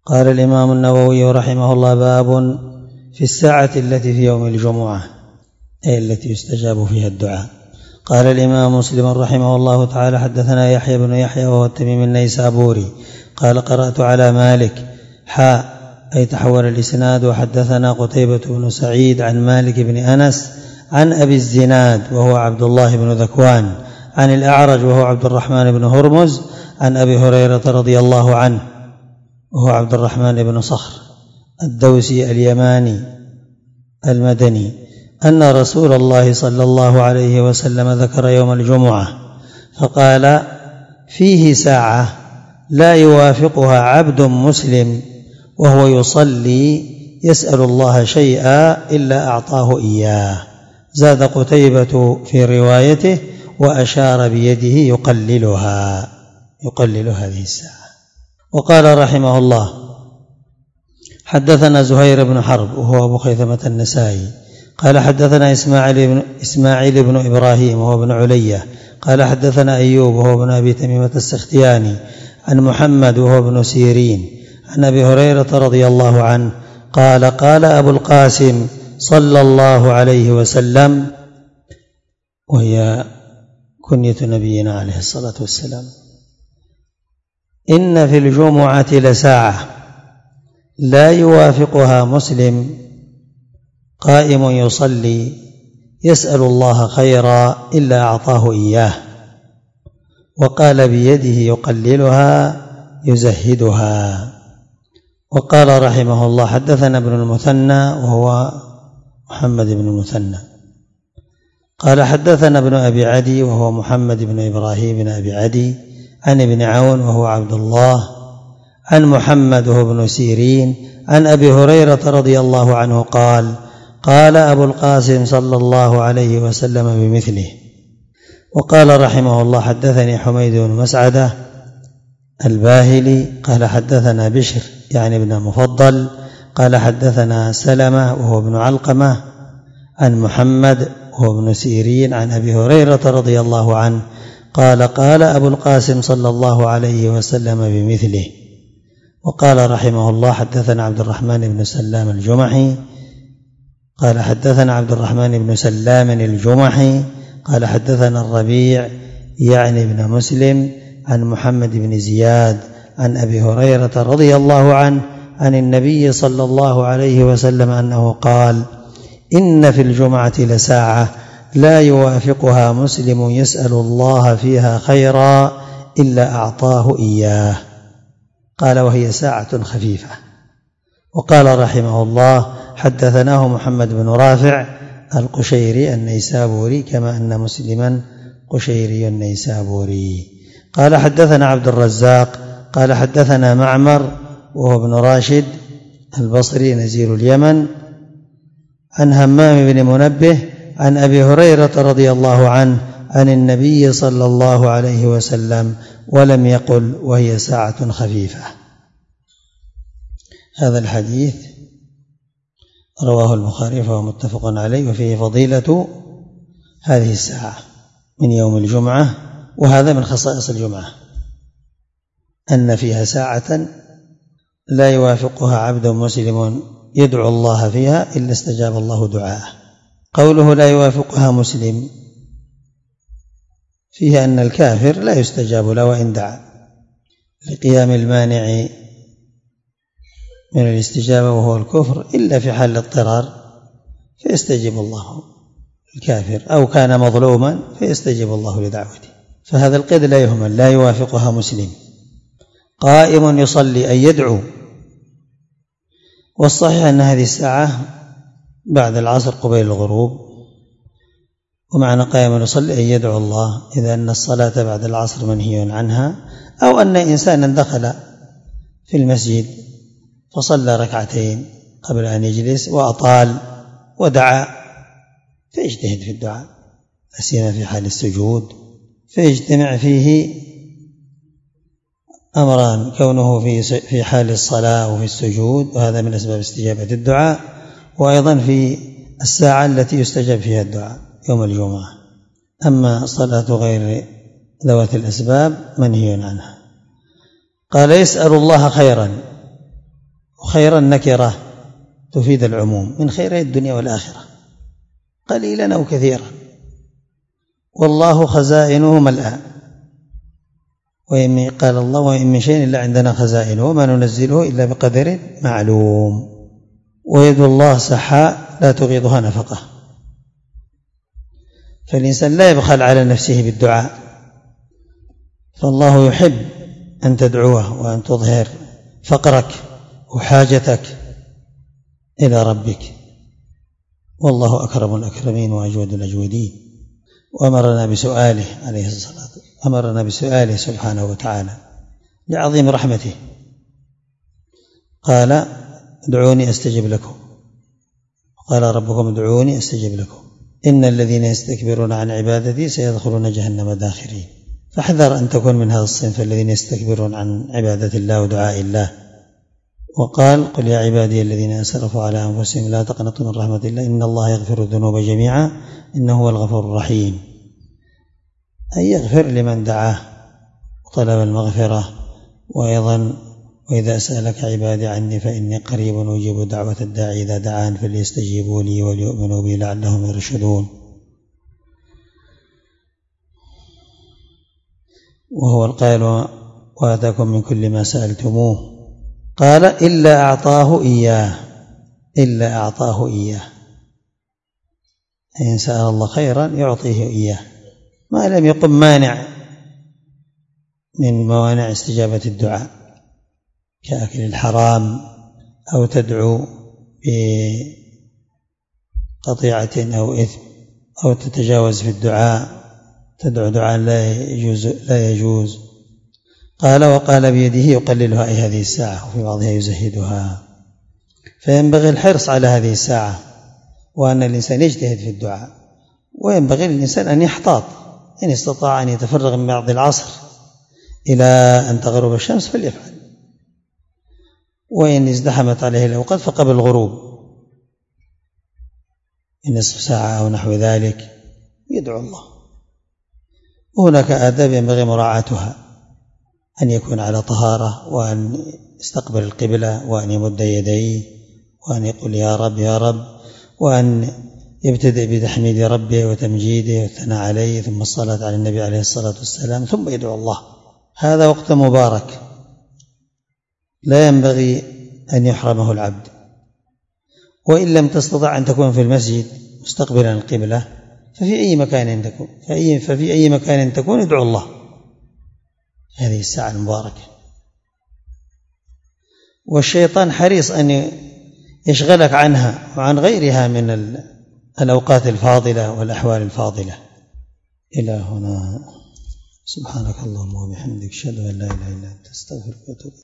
قال الإمام النووي رحمه الله: باب في الساعة التي في يوم الجمعة، أي التي يستجاب فيها الدعاء. قال الإمام مسلم رحمه الله تعالى: حدثنا يحيى بن يحيى وهو التميمي النيسابوري قال: قرأت على مالك أي تحول الإسناد. وحدثنا قتيبة بن سعيد عن مالك بن أنس عن أبي الزناد وهو عبد الله بن ذكوان عن الأعرج وهو عبد الرحمن بن هرمز عن أبي هريرة رضي الله عنه وهو عبد الرحمن بن صخر الدوسي اليماني المدني أن رسول الله صلى الله عليه وسلم ذكر يوم الجمعة فقال: فيه ساعة لا يوافقها عبد مسلم وهو يصلي يسأل الله شيئا إلا أعطاه إياه. زاد قتيبة في روايته: وأشار بيده يقلل هذه الساعة. وقال رحمه الله: حدثنا زهير بن حرب وهو أبو خيثمة النسائي قال: حدثنا إسماعيل بن إبراهيم وهو ابن علية قال: حدثنا أيوب وهو ابن أبي تميمة السختياني عن محمد وهو ابن سيرين عن أبي هريرة رضي الله عنه قال: قال أبو القاسم صلى الله عليه وسلم، وهي كنية نبينا عليه الصلاة والسلام: إن في الجمعة لساعة لا يوافقها مسلم قائم يصلي يسأل الله خيرا إلا أعطاه إياه. وقال بيده يقللها يزهدها. وقال رحمه الله: حدثنا ابن المثنى وهو محمد بن المثنى قال: حدثنا ابن أبي عدي وهو محمد بن إبراهيم بن أبي عدي عن ابن عون وهو عبد الله عن محمد وهو ابن سيرين عن أبي هريرة رضي الله عنه قال: قال أبو القاسم صلى الله عليه وسلم بمثله. وقال رحمه الله: حدثني حميد بن مسعدة الباهلي قال: حدثنا بشر يعني ابن مفضل قال: حدثنا سلمة وهو ابن علقمة عن محمد وهو ابن سيرين عن أبي هريرة رضي الله عنه قال: قال أبو القاسم صلى الله عليه وسلم بمثله. وقال رحمه الله: حدثنا عبد الرحمن بن سلام الجمحي قال: حدثنا عبد الرحمن بن سلام الجمحي قال: حدثنا الربيع يعني ابن مسلم عن محمد بن زياد عن أبي هريرة رضي الله عنه عن النبي صلى الله عليه وسلم أنه قال: إن في الجمعة لساعة لا يوافقها مسلم يسأل الله فيها خيرا إلا أعطاه إياه. قال: وهي ساعة خفيفة. وقال رحمه الله: حدثناه محمد بن رافع القشيري النيسابوري كما أن مسلما قشيري النيسابوري. قال: حدثنا عبد الرزاق قال: حدثنا معمر وهو ابن راشد البصري نزيل اليمن عن همام بن منبه عن أبي هريرة رضي الله عنه عن النبي صلى الله عليه وسلم ولم يقل وهي ساعة خفيفة. هذا الحديث رواه البخاري فهو متفق عليه، وفيه فضيلة هذه الساعة من يوم الجمعة، وهذا من خصائص الجمعة أن فيها ساعة لا يوافقها عبد مسلم يدعو الله فيها إلا استجاب الله دعاءه. قوله لا يوافقها مسلم فيه أن الكافر لا يستجاب له وإن دعا لقيام المانع من الاستجابة وهو الكفر، إلا في حال الاضطرار فيستجيب الله الكافر، أو كان مظلوما فيستجيب الله لدعوته. فهذا القيد لا يهمل، لا يوافقها مسلم قائم يصلي أي يدعو. والصحيح أن هذه الساعة بعد العصر قبيل الغروب، ومعنى قائم يصلي أي يدعو الله، إذا أن الصلاة بعد العصر منهي عنها، أو أن إنسانا دخل في المسجد فصلى ركعتين قبل أن يجلس وأطال ودعا فيجتهد في الدعاء، لا سيما في حال السجود، فيجتمع فيه أمران: كونه في حال الصلاة وفي السجود، وهذا من أسباب استجابة الدعاء، وأيضا في الساعة التي يستجاب فيها الدعاء يوم الجمعة. أما صلاة غير ذوات الأسباب منهي عنها. قال: يسأل الله خيرا وخير النكرة تفيد العموم من خيري الدنيا والآخرة قليلا أو كثيرا، والله خزائنه ملأى، قال الله وإن من شيء إلا عندنا خزائنه وما ننزله إلا بقدر معلوم، ويد الله سحاء لا تغيضها نفقة. فالإنسان لا يبخل على نفسه بالدعاء، فالله يحب أن تدعوه وأن تظهر فقرك وحاجتك إلى ربك، والله أكرم الأكرمين وأجود الأجودين. وأمرنا بسؤاله عليه الصلاة والسلام، أمرنا بسؤاله سبحانه وتعالى لعظيم رحمته، قال ادعوني أستجب لكم، قال ربكم ادعوني أستجب لكم، إن الذين يستكبرون عن عبادتي سيدخلون جهنم داخرين. فاحذر أن تكون من هذا الصنف الذين يستكبرون عن عبادة الله ودعاء الله. وقال قل يا عبادي الذين أسرفوا على أنفسهم لا تقنطوا من رحمة الله إن الله يغفر الذنوب جميعا إنه هو الغفور الرحيم، أي يغفر لمن دعاه وطلب المغفرة. وأيضا وإذا سألك عبادي عني فإني قريب أجيب دعوة الداعي إذا دعان فليستجيبوا لي وليؤمنوا بي لعلهم يرشدون. وهو القائل وآتاكم من كل ما سألتموه، قال إلا أعطاه إياه، إلا أعطاه إياه، إن سأل الله خيرا يعطيه إياه، ما لم يقم مانع من موانع استجابة الدعاء كأكل الحرام أو تدعو بقطيعة أو إثم أو تتجاوز في الدعاء، تدعو دعاء لا يجوز. قال وقال بيده يقللها أي هذه الساعة وفي بعضها يزهدها. فينبغي الحرص على هذه الساعة وأن الإنسان يجتهد في الدعاء، وينبغي للإنسان أن يحتاط، إن استطاع أن يتفرغ من بعد العصر إلى أن تغرب الشمس فليفعل، وإن ازدحمت عليه الأوقات فقبل الغروب نصف ساعة أو نحو ذلك يدعو الله. وهناك آداب ينبغي مراعاتها، أن يكون على طهارة، وأن يستقبل القبلة، وأن يمد يديه، وأن يقول يا رب يا رب، وأن يبتدئ بتحميد ربه وتمجيده والثناء عليه، ثم الصلاة على النبي عليه الصلاة والسلام، ثم يدعو الله. هذا وقت مبارك لا ينبغي أن يحرمه العبد. وإن لم تستطع أن تكون في المسجد مستقبلا القبلة ففي أي مكان تكون، ففي أي مكان تكون ادعو الله هذه الساعة المباركة. والشيطان حريص أن يشغلك عنها وعن غيرها من الأوقات الفاضلة والأحوال الفاضلة. إلى هنا، سبحانك اللهم وبحمدك أشهد أن لا إله إلا أنت أستغفرك وأتوب إليك.